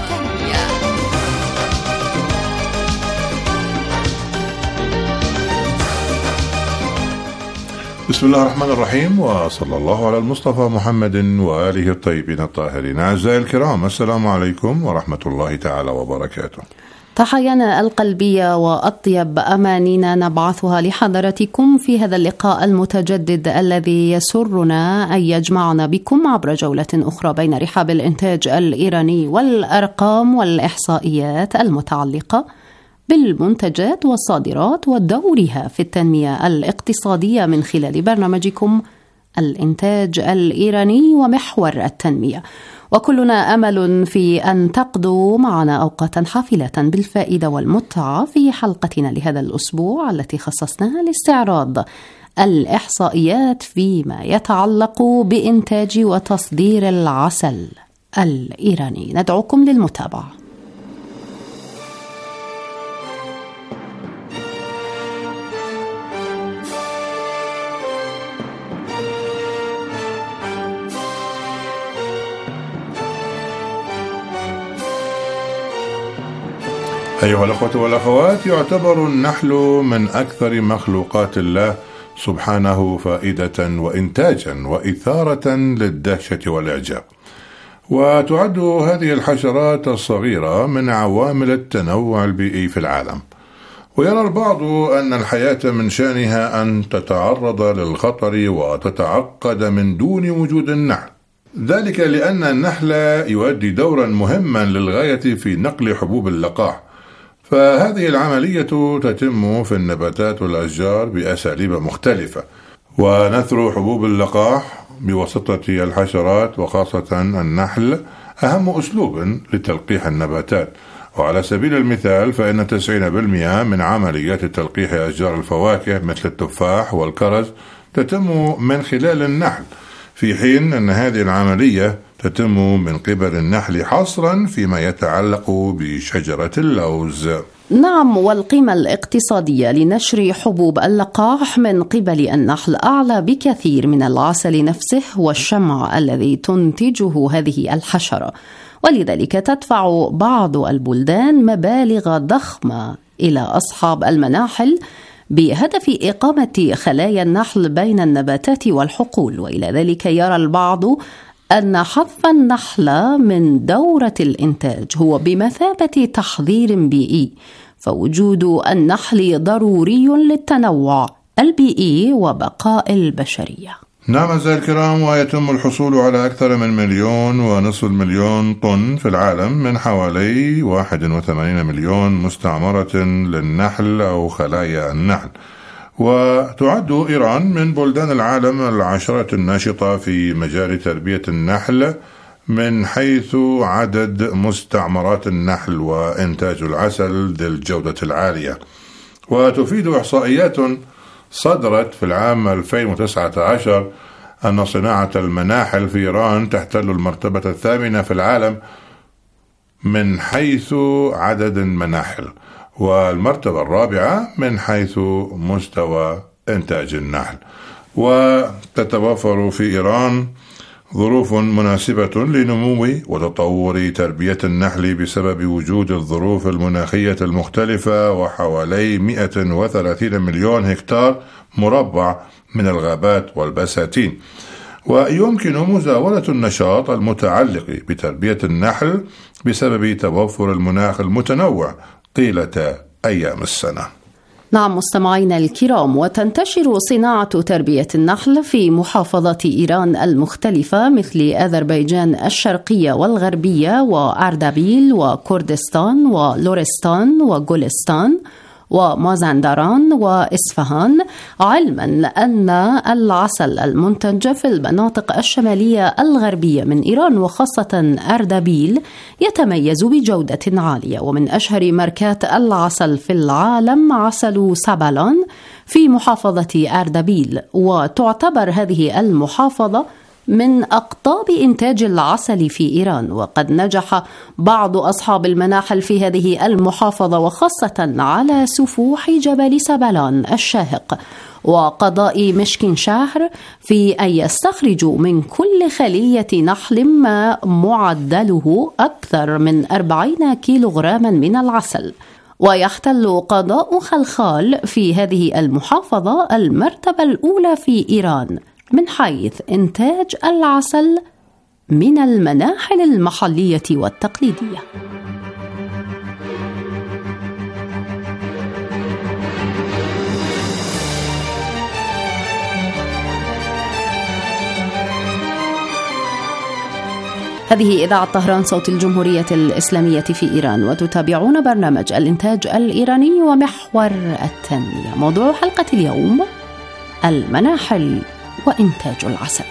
بسم الله الرحمن الرحيم، وصلى الله على المصطفى محمد وآله الطيبين الطاهرين. أعزائي الكرام، السلام عليكم ورحمة الله تعالى وبركاته. تحايانا القلبية وأطيب أمانينا نبعثها لحضراتكم في هذا اللقاء المتجدد الذي يسرنا أن يجمعنا بكم عبر جولة أخرى بين رحاب الإنتاج الإيراني والأرقام والإحصائيات المتعلقة بالمنتجات والصادرات ودورها في التنمية الاقتصادية من خلال برنامجكم الإنتاج الإيراني ومحور التنمية. وكلنا أمل في أن تقضوا معنا أوقاتا حافلة بالفائدة والمتعة في حلقتنا لهذا الأسبوع التي خصصناها لاستعراض الإحصائيات فيما يتعلق بإنتاج وتصدير العسل الإيراني. ندعوكم للمتابعة. أيها الأخوة والأخوات، يعتبر النحل من أكثر مخلوقات الله سبحانه فائدة وإنتاجا وإثارة للدهشة والإعجاب، وتعد هذه الحشرات الصغيرة من عوامل التنوع البيئي في العالم. ويرى البعض أن الحياة من شأنها أن تتعرض للخطر وتتعقد من دون وجود النحل، ذلك لأن النحل يؤدي دورا مهما للغاية في نقل حبوب اللقاح، فهذه العملية تتم في النباتات والأشجار بأساليب مختلفة. ونثر حبوب اللقاح بواسطة الحشرات وخاصة النحل أهم أسلوب لتلقيح النباتات. وعلى سبيل المثال فإن تسعين بالمئة من عمليات تلقيح أشجار الفواكه مثل التفاح والكرز تتم من خلال النحل، في حين أن هذه العملية تتم من قبل النحل حصرا فيما يتعلق بشجرة اللوز. نعم، والقيمة الاقتصادية لنشر حبوب اللقاح من قبل النحل أعلى بكثير من العسل نفسه والشمع الذي تنتجه هذه الحشرة، ولذلك تدفع بعض البلدان مبالغ ضخمة إلى أصحاب المناحل بهدف إقامة خلايا النحل بين النباتات والحقول. وإلى ذلك يرى البعض أن حذف النحل من دورة الإنتاج هو بمثابة تحضير بيئي، فوجود النحل ضروري للتنوع البيئي وبقاء البشرية. نعم أعزائي الكرام، ويتم الحصول على أكثر من مليون ونصف المليون طن في العالم من حوالي واحد وثمانين مليون مستعمرة للنحل أو خلايا النحل. وتعد إيران من بلدان العالم العشرة الناشطة في مجال تربية النحل من حيث عدد مستعمرات النحل وإنتاج العسل ذي الجودة العالية. وتفيد إحصائيات صدرت في العام ألفين وتسعة عشر أن صناعة المناحل في إيران تحتل المرتبة الثامنة في العالم من حيث عدد المناحل، والمرتبة الرابعة من حيث مستوى إنتاج النحل. وتتوفر في إيران ظروف مناسبة لنمو وتطور تربية النحل بسبب وجود الظروف المناخية المختلفة وحوالي مئة وثلاثين مليون هكتار مربع من الغابات والبساتين. ويمكن مزاولة النشاط المتعلق بتربية النحل بسبب توفر المناخ المتنوع طيلة أيام السنة. نعم مستمعينا الكرام، وتنتشر صناعة تربية النحل في محافظات إيران المختلفة مثل أذربيجان الشرقية والغربية وأردبيل وكردستان ولورستان وجولستان ومازندران وإسفهان، علما أن العسل المنتج في المناطق الشمالية الغربية من إيران وخاصة أردبيل يتميز بجودة عالية. ومن أشهر ماركات العسل في العالم عسل سابالون في محافظة أردبيل، وتعتبر هذه المحافظة من أقطاب إنتاج العسل في إيران. وقد نجح بعض أصحاب المناحل في هذه المحافظة وخاصة على سفوح جبل سابالون الشاهق وقضاء مشك شهر في أن يستخرجوا من كل خلية نحل ما معدله أكثر من أربعين كيلوغراما من العسل. ويحتل قضاء خلخال في هذه المحافظة المرتبة الأولى في إيران من حيث إنتاج العسل من المناحل المحلية والتقليدية. هذه إذاعة طهران صوت الجمهورية الإسلامية في إيران، وتتابعون برنامج الإنتاج الإيراني ومحور التنمية. موضوع حلقة اليوم: المناحل وإنتاج العسل.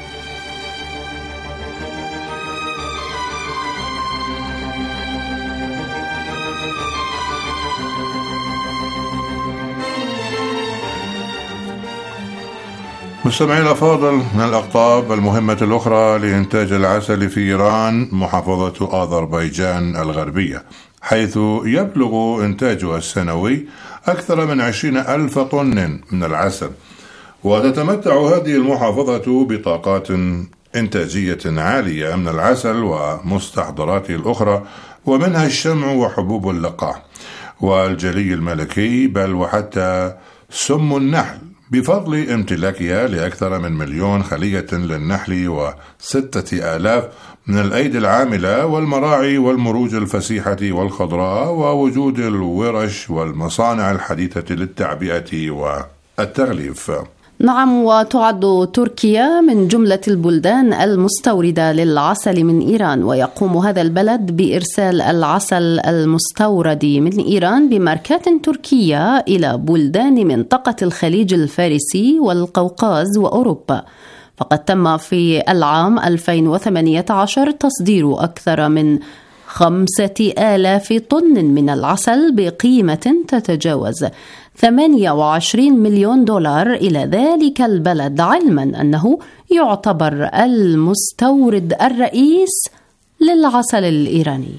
مستمعي الأفاضل، من الأقطاب المهمة الأخرى لإنتاج العسل في إيران محافظة أذربيجان الغربية، حيث يبلغ إنتاجها السنوي أكثر من عشرين ألف طن من العسل. وتتمتع هذه المحافظة بطاقات إنتاجية عالية من العسل ومستحضراته الأخرى، ومنها الشمع وحبوب اللقاح والجلي الملكي، بل وحتى سم النحل، بفضل امتلاكها لأكثر من مليون خلية للنحل وستة آلاف من الأيدي العاملة والمراعي والمروج الفسيحة والخضراء، ووجود الورش والمصانع الحديثة للتعبئة والتغليف. نعم، وتعد تركيا من جملة البلدان المستوردة للعسل من إيران، ويقوم هذا البلد بإرسال العسل المستورد من إيران بماركات تركية إلى بلدان منطقة الخليج الفارسي والقوقاز وأوروبا. فقد تم في العام ألفين وثمانية عشر تصدير أكثر من خمسة آلاف طن من العسل بقيمة تتجاوز ثمانية وعشرين مليون دولار إلى ذلك البلد، علما أنه يعتبر المستورد الرئيس للعسل الإيراني.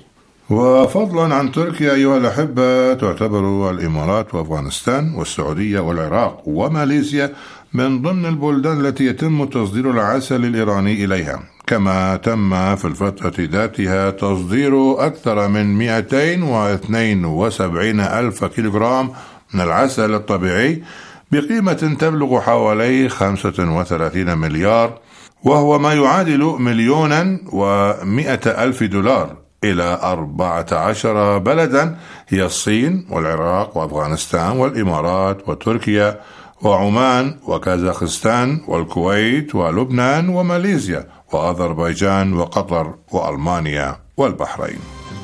وفضلا عن تركيا أيها الأحبة، تعتبر الإمارات وأفغانستان والسعودية والعراق وماليزيا من ضمن البلدان التي يتم تصدير العسل الإيراني إليها، كما تم في الفترة ذاتها تصدير أكثر من مئتين واثنين وسبعين ألف كيلوغرام من العسل الطبيعي بقيمة تبلغ حوالي خمسة وثلاثين مليار، وهو ما يعادل مليونا ومئة ألف دولار، إلى أربعة عشر بلدا هي الصين والعراق وأفغانستان والإمارات وتركيا وعمان وكازاخستان والكويت ولبنان وماليزيا وأذربيجان وقطر وألمانيا والبحرين.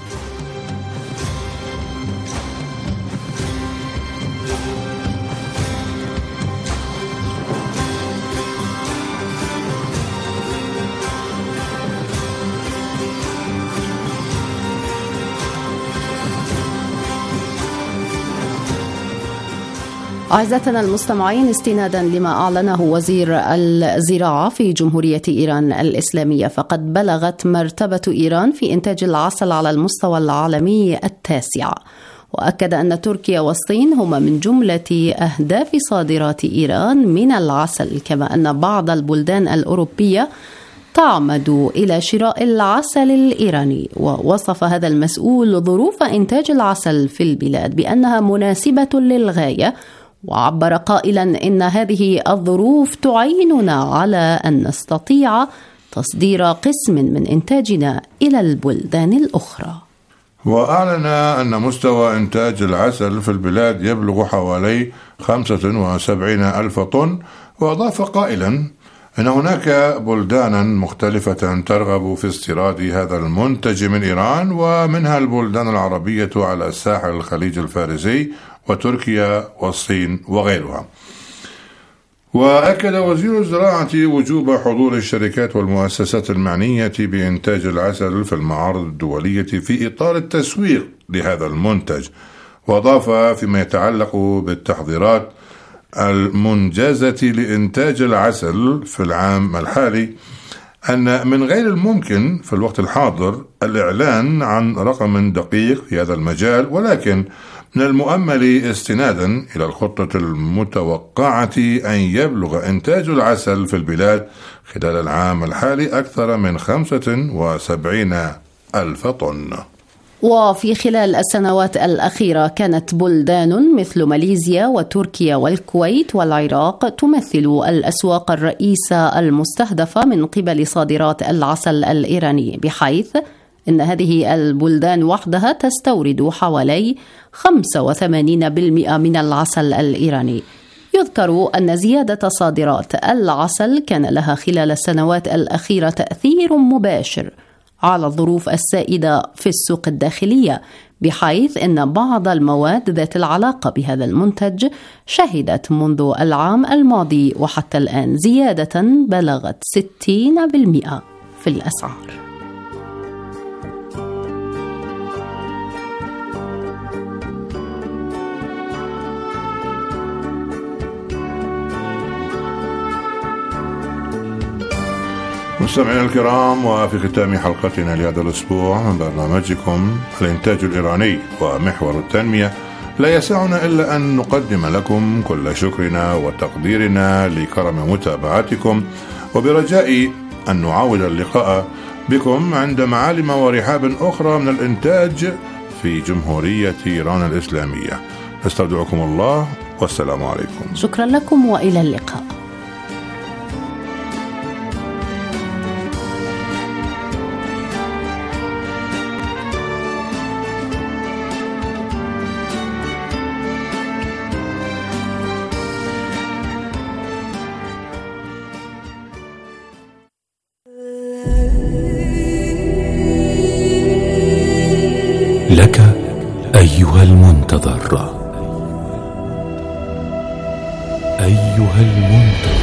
أعزائنا المستمعين، استنادا لما أعلنه وزير الزراعة في جمهورية إيران الإسلامية، فقد بلغت مرتبة إيران في إنتاج العسل على المستوى العالمي التاسع. وأكد أن تركيا والصين هما من جملة أهداف صادرات إيران من العسل، كما أن بعض البلدان الأوروبية تعمد إلى شراء العسل الإيراني. ووصف هذا المسؤول ظروف إنتاج العسل في البلاد بأنها مناسبة للغاية، وعبر قائلا إن هذه الظروف تعيننا على أن نستطيع تصدير قسم من إنتاجنا إلى البلدان الأخرى. وأعلن أن مستوى إنتاج العسل في البلاد يبلغ حوالي خمسة وسبعين ألف طن، وأضاف قائلا إن هناك بلدانا مختلفة ترغب في استيراد هذا المنتج من إيران، ومنها البلدان العربية على ساحل الخليج الفارسي وتركيا والصين وغيرها. وأكد وزير الزراعة وجوب حضور الشركات والمؤسسات المعنية بإنتاج العسل في المعارض الدولية في إطار التسويق لهذا المنتج. وأضاف فيما يتعلق بالتحضيرات المنجزة لإنتاج العسل في العام الحالي أن من غير الممكن في الوقت الحاضر الإعلان عن رقم دقيق في هذا المجال، ولكن من المؤمل استنادا إلى الخطة المتوقعة أن يبلغ إنتاج العسل في البلاد خلال العام الحالي أكثر من خمسة وسبعين ألف طن. وفي خلال السنوات الأخيرة كانت بلدان مثل ماليزيا وتركيا والكويت والعراق تمثل الأسواق الرئيسة المستهدفة من قبل صادرات العسل الإيراني، بحيث إن هذه البلدان وحدها تستورد حوالي خمسة وثمانين بالمئة من العسل الإيراني. يذكر أن زيادة صادرات العسل كان لها خلال السنوات الأخيرة تأثير مباشر على الظروف السائدة في السوق الداخلية، بحيث أن بعض المواد ذات العلاقة بهذا المنتج شهدت منذ العام الماضي وحتى الآن زيادة بلغت ستين بالمئة في الأسعار. مستمعينا الكرام، وفي ختام حلقتنا لهذا الأسبوع من برنامجكم الإنتاج الإيراني ومحور التنمية، لا يسعنا إلا أن نقدم لكم كل شكرنا وتقديرنا لكرم متابعتكم، وبرجاء أن نعاود اللقاء بكم عند معالم ورحاب أخرى من الإنتاج في جمهورية إيران الإسلامية. نستودعكم الله والسلام عليكم. شكرا لكم وإلى اللقاء. لك أيها المنتظر، أيها المنتظر،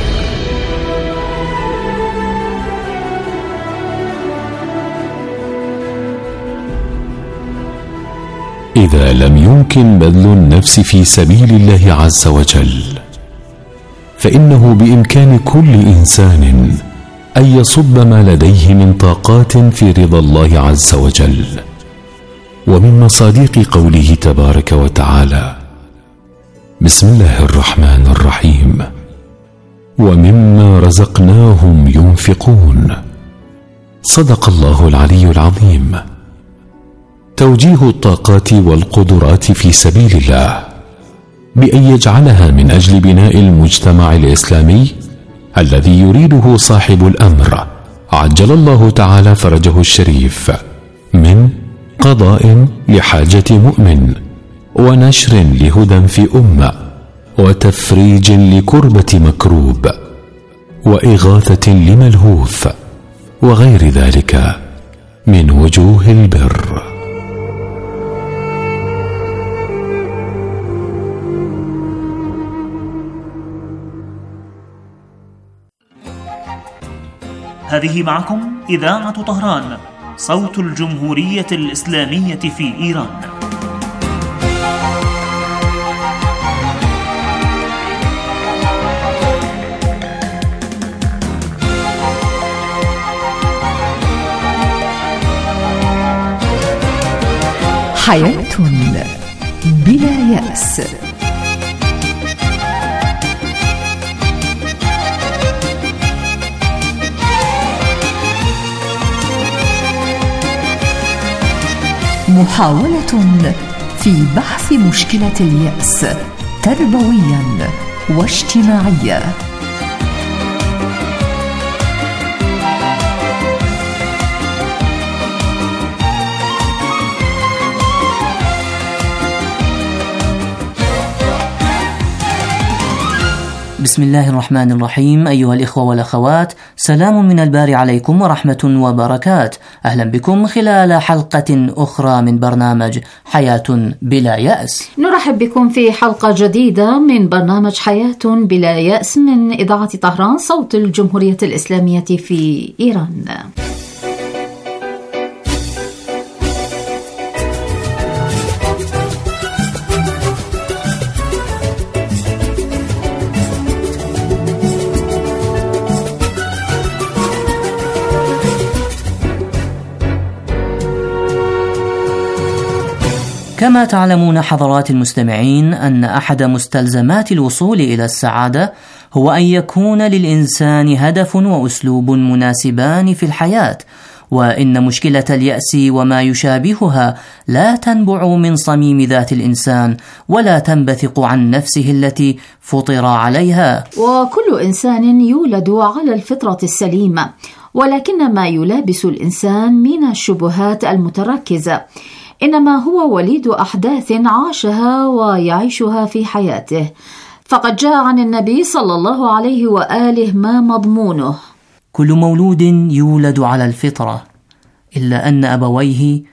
إذا لم يمكن بذل النفس في سبيل الله عز وجل، فإنه بإمكان كل إنسان أن يصب ما لديه من طاقات في رضا الله عز وجل. ومن مصادق قوله تبارك وتعالى: بسم الله الرحمن الرحيم، ومما رزقناهم ينفقون. صدق الله العلي العظيم. توجيه الطاقات والقدرات في سبيل الله بأن يجعلها من أجل بناء المجتمع الإسلامي الذي يريده صاحب الأمر عجل الله تعالى فرجه الشريف، من قضاء لحاجة مؤمن، ونشر لهدى في أمة، وتفريج لكربة مكروب، وإغاثة لملهوف، وغير ذلك من وجوه البر. هذه معكم إذاعة طهران، صوت الجمهورية الإسلامية في إيران. حياة بلا يأس. محاولة في بحث مشكلة اليأس تربويا واجتماعيا. بسم الله الرحمن الرحيم. أيها الإخوة والأخوات، سلام من الباري عليكم ورحمة وبركات. أهلا بكم خلال حلقة أخرى من برنامج حياة بلا يأس. نرحب بكم في حلقة جديدة من برنامج حياة بلا يأس من إذاعة طهران صوت الجمهورية الإسلامية في إيران. كما تعلمون حضرات المستمعين أن أحد مستلزمات الوصول إلى السعادة هو أن يكون للإنسان هدف وأسلوب مناسبان في الحياة، وإن مشكلة اليأس وما يشابهها لا تنبع من صميم ذات الإنسان ولا تنبثق عن نفسه التي فطر عليها. وكل إنسان يولد على الفطرة السليمة، ولكن ما يلابس الإنسان من الشبهات المتركزة إنما هو وليد أحداث عاشها ويعيشها في حياته. فقد جاء عن النبي صلى الله عليه وآله ما مضمونه: كل مولود يولد على الفطرة إلا أن أبويه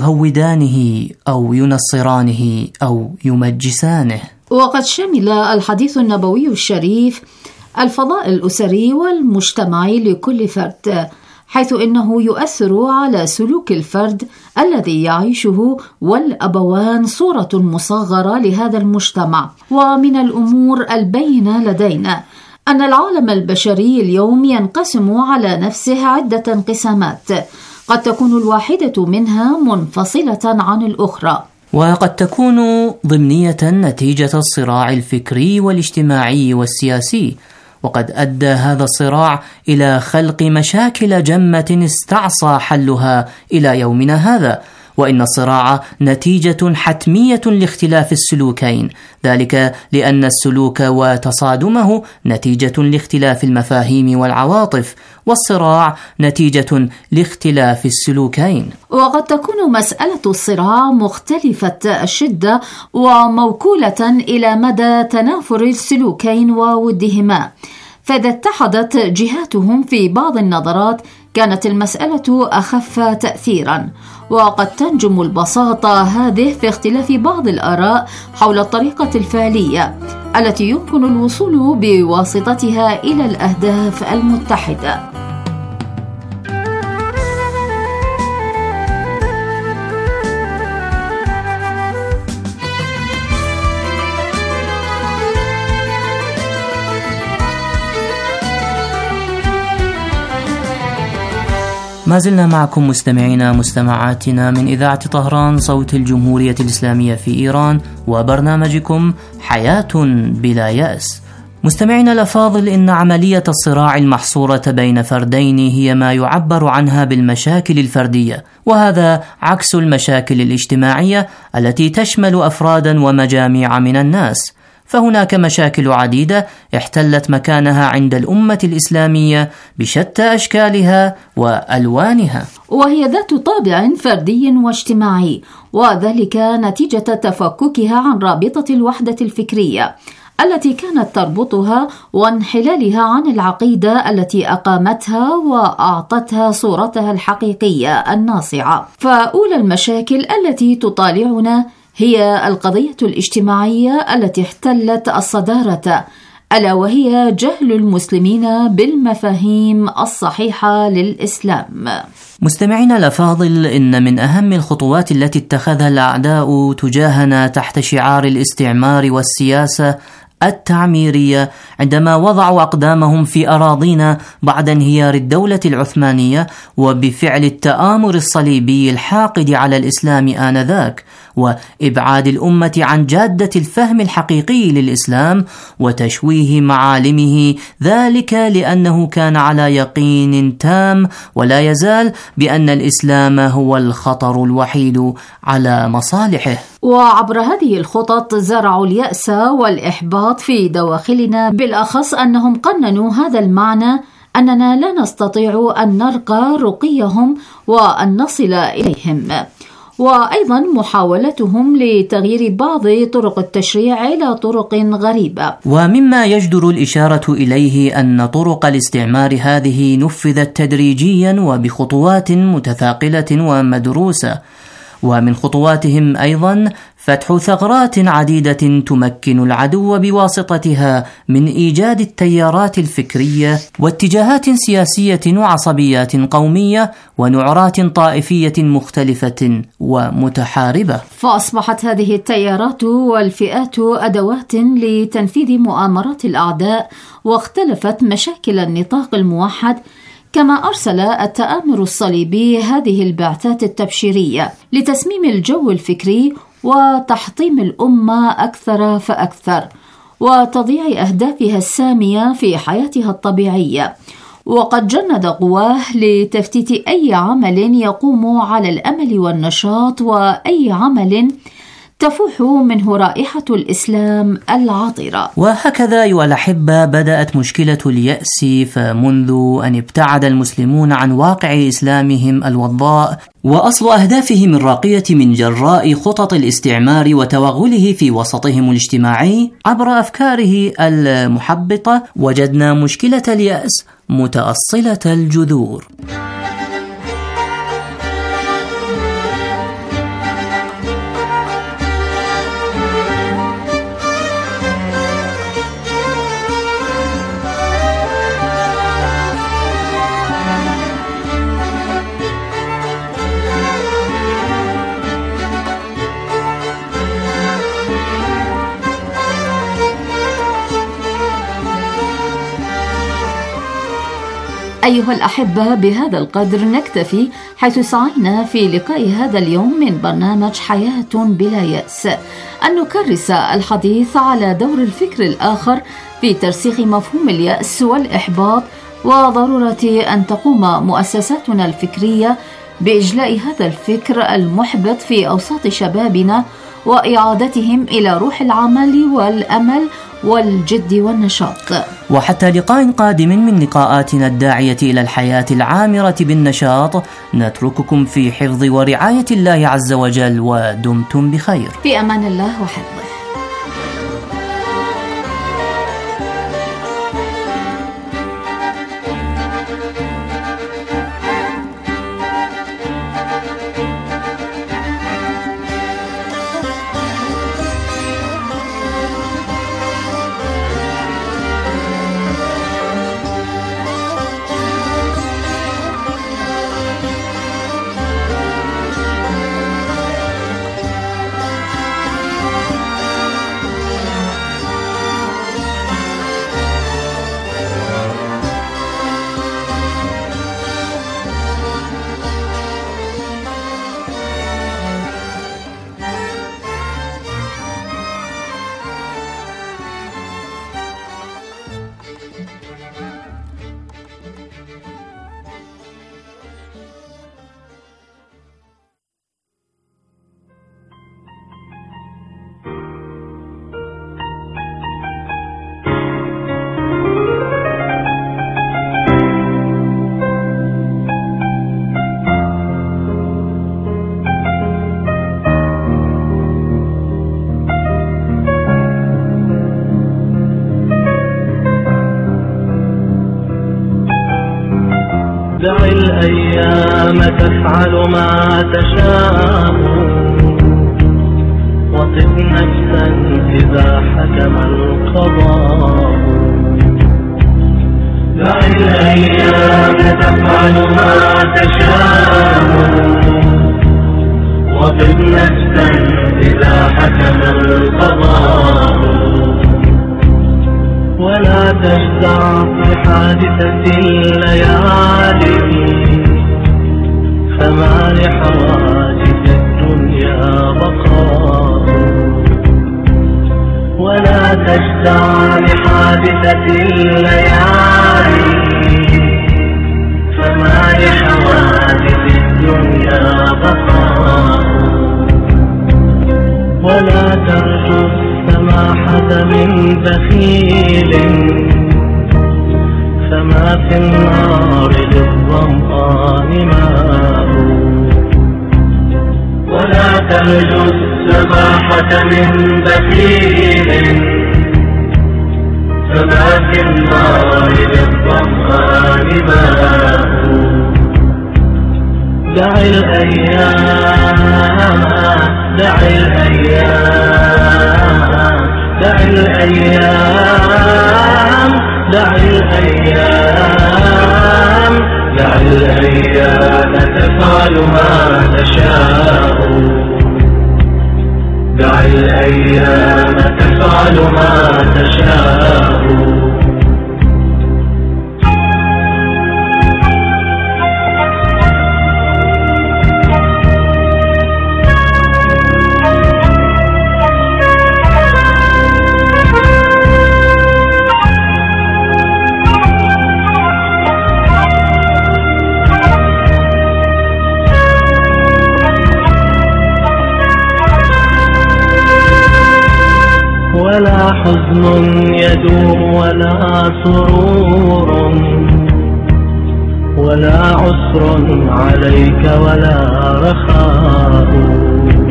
يهودانه أو ينصرانه أو يمجسانه. وقد شمل الحديث النبوي الشريف الفضاء الأسري والمجتمعي لكل فرد، حيث إنه يؤثر على سلوك الفرد الذي يعيشه والأبوان صورة مصغرة لهذا المجتمع. ومن الأمور البينة لدينا أن العالم البشري اليوم ينقسم على نفسه عدة انقسامات، قد تكون الواحدة منها منفصلة عن الأخرى، وقد تكون ضمنية نتيجة الصراع الفكري والاجتماعي والسياسي. وقد أدى هذا الصراع إلى خلق مشاكل جمة استعصى حلها إلى يومنا هذا، وإن الصراع نتيجة حتمية لاختلاف السلوكين، ذلك لأن السلوك وتصادمه نتيجة لاختلاف المفاهيم والعواطف، والصراع نتيجة لاختلاف السلوكين. وقد تكون مسألة الصراع مختلفة الشدة وموكولة إلى مدى تنافر السلوكين وودهما، فإذا اتحدت جهاتهم في بعض النظرات كانت المسألة أخف تأثيرا. وقد تنجم البساطة هذه في اختلاف بعض الآراء حول الطريقة الفعلية التي يمكن الوصول بواسطتها إلى الأهداف المتحدة. ما زلنا معكم مستمعينا مستمعاتنا من إذاعة طهران صوت الجمهورية الإسلامية في إيران، وبرنامجكم حياة بلا يأس. مستمعينا الأفاضل، إن عملية الصراع المحصورة بين فردين هي ما يعبر عنها بالمشاكل الفردية، وهذا عكس المشاكل الاجتماعية التي تشمل أفرادا ومجاميع من الناس. فهناك مشاكل عديدة احتلت مكانها عند الأمة الإسلامية بشتى أشكالها وألوانها، وهي ذات طابع فردي واجتماعي، وذلك نتيجة تفككها عن رابطة الوحدة الفكرية التي كانت تربطها وانحلالها عن العقيدة التي أقامتها وأعطتها صورتها الحقيقية الناصعة. فأولى المشاكل التي تطالعنا هي القضية الاجتماعية التي احتلت الصدارة، ألا وهي جهل المسلمين بالمفاهيم الصحيحة للإسلام. مستمعينا الأفاضل، إن من أهم الخطوات التي اتخذها الأعداء تجاهنا تحت شعار الاستعمار والسياسة التعميرية عندما وضعوا أقدامهم في أراضينا بعد انهيار الدولة العثمانية وبفعل التآمر الصليبي الحاقد على الإسلام آنذاك، وإبعاد الأمة عن جادة الفهم الحقيقي للإسلام وتشويه معالمه، ذلك لأنه كان على يقين تام ولا يزال بأن الإسلام هو الخطر الوحيد على مصالحه. وعبر هذه الخطط زرعوا اليأس والإحباط في دواخلنا، بالأخص أنهم قننوا هذا المعنى أننا لا نستطيع أن نرقى رقيهم وأن نصل إليهم. وأيضا محاولتهم لتغيير بعض طرق التشريع إلى طرق غريبة. ومما يجدر الإشارة إليه أن طرق الاستعمار هذه نفذت تدريجيا وبخطوات متثاقلة ومدروسة، ومن خطواتهم أيضا فتح ثغرات عديدة تمكن العدو بواسطتها من إيجاد التيارات الفكرية واتجاهات سياسية وعصبيات قومية ونعرات طائفية مختلفة ومتحاربة. فأصبحت هذه التيارات والفئات أدوات لتنفيذ مؤامرات الأعداء، واختلفت مشاكل النطاق الموحد، كما أرسل التآمر الصليبي هذه البعثات التبشيرية لتسميم الجو الفكري وتحطيم الأمة أكثر فأكثر وتضييع أهدافها السامية في حياتها الطبيعية. وقد جند قواه لتفتيت أي عمل يقوم على الأمل والنشاط، وأي عمل تفوح منه رائحة الإسلام العطرة. وهكذا أيها الأحبة بدأت مشكلة اليأس، فمنذ أن ابتعد المسلمون عن واقع إسلامهم الوضاء وأصل أهدافهم الراقية من جراء خطط الاستعمار وتوغله في وسطهم الاجتماعي عبر أفكاره المحبطة، وجدنا مشكلة اليأس متأصلة الجذور. أيها الأحبة، بهذا القدر نكتفي، حيث سعينا في لقاء هذا اليوم من برنامج حياة بلا يأس أن نكرس الحديث على دور الفكر الآخر في ترسيخ مفهوم اليأس والإحباط، وضرورة أن تقوم مؤسساتنا الفكرية بإجلاء هذا الفكر المحبط في أوساط شبابنا وإعادتهم إلى روح العمل والأمل والجد والنشاط. وحتى لقاء قادم من لقاءاتنا الداعية إلى الحياة العامرة بالنشاط، نترككم في حفظ ورعاية الله عز وجل، ودمتم بخير. في أمان الله وحفظه. دع الأيام تفعل ما تشاء، وطب نفسا إذا حكم القضاء. دع الأيام تفعل ما تشاء، وطب نفسا إذا حكم القضاء. ولا تجزع في حادثة الليالي، فما لحوادث الدنيا بقاء. ولا تجزع لحادثة الليالي، فما لحوادث الدنيا بقاء. ولا ترجو السماحة من بخيل، فما في النار للظمآن ماء. ولا ترجو السماحة من بخيل فما في النار للظمآن ماء. دع الأيام دع الأيام دع الأيام دع الأيام دع الأيام تفعل ما تشاء. دع الأيام تفعل ما تشاء. ولا حزن يدوم ولا سرور ولا عسر عليك ولا رخاء.